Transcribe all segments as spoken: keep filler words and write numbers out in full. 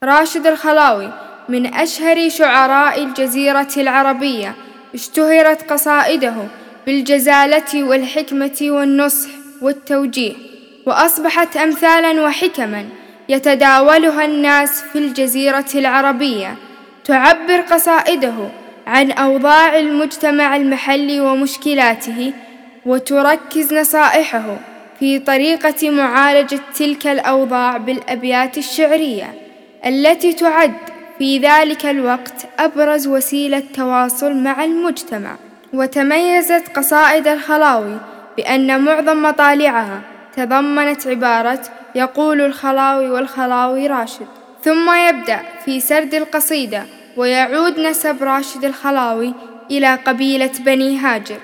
راشد الخلاوي من أشهر شعراء الجزيرة العربية، اشتهرت قصائده بالجزالة والحكمة والنصح والتوجيه، وأصبحت أمثالا وحكما يتداولها الناس في الجزيرة العربية. تعبر قصائده عن أوضاع المجتمع المحلي ومشكلاته، وتركز نصائحه في طريقة معالجة تلك الأوضاع بالأبيات الشعرية التي تعد في ذلك الوقت أبرز وسيلة تواصل مع المجتمع. وتميزت قصائد الخلاوي بأن معظم مطالعها تضمنت عبارة يقول الخلاوي والخلاوي راشد، ثم يبدأ في سرد القصيدة ويعود نسب راشد الخلاوي إلى قبيلة بني هاجر،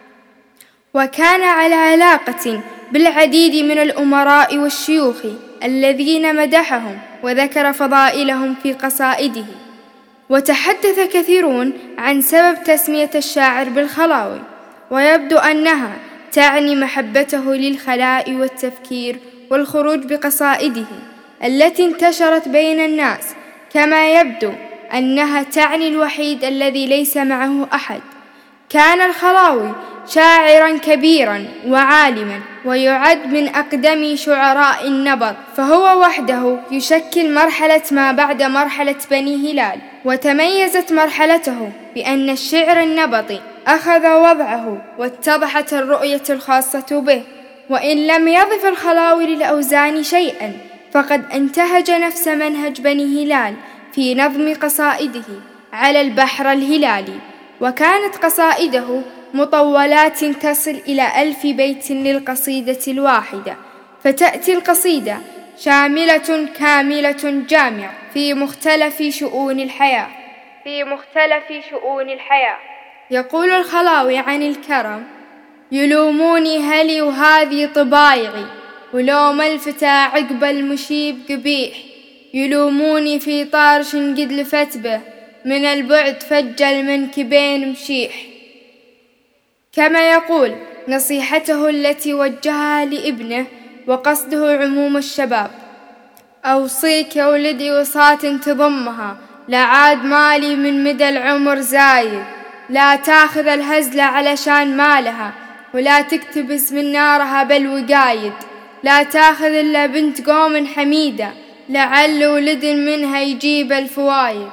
وكان على علاقة بالعديد من الأمراء والشيوخ الذين مدحهم وذكر فضائلهم في قصائده. وتحدث كثيرون عن سبب تسمية الشاعر بالخلاوي، ويبدو أنها تعني محبته للخلاء والتفكير والخروج بقصائده التي انتشرت بين الناس، كما يبدو أنها تعني الوحيد الذي ليس معه أحد. كان الخلاوي شاعرا كبيرا وعالما، ويعد من أقدم شعراء النبط، فهو وحده يشكل مرحلة ما بعد مرحلة بني هلال. وتميزت مرحلته بأن الشعر النبطي أخذ وضعه واتضحت الرؤية الخاصة به. وإن لم يضف الخلاوي للأوزان شيئا، فقد انتهج نفس منهج بني هلال في نظم قصائده على البحر الهلالي، وكانت قصائده مطولات تصل إلى ألف بيت للقصيدة الواحدة، فتأتي القصيدة شاملة كاملة جامعة في مختلف شؤون الحياة في مختلف شؤون الحياة. يقول الخلاوي عن الكرم: يلوموني هلي وهذه طبايعي، ولوم الفتى عقب المشيب قبيح، يلوموني في طارش قد لفت به، من البعد فج المنكبين مشيح. كما يقول نصيحته التي وجهها لابنه وقصده عموم الشباب: أوصيك يا ولدي وصاة تضمها، لعاد مالي من مدى العمر زايد، لا تاخذ الهزلة علشان مالها، ولا تكتبس من نارها بالوقايد، لا تاخذ إلا بنت قوم حميدة، لعل ولد منها يجيب الفوايد.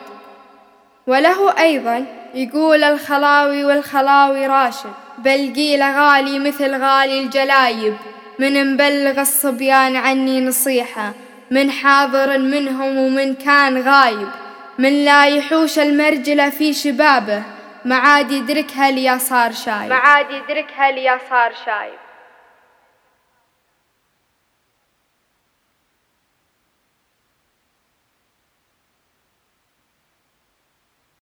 وله أيضا يقول الخلاوي والخلاوي راشد: بل قيل غالي مثل غالي الجلايب، من مبلغ الصبيان عني نصيحة، من حاضر منهم ومن كان غايب، من لا يحوش المرجلة في شبابه، معاد يدركها ليا صار شايب معاد يدركها ليا صار شايب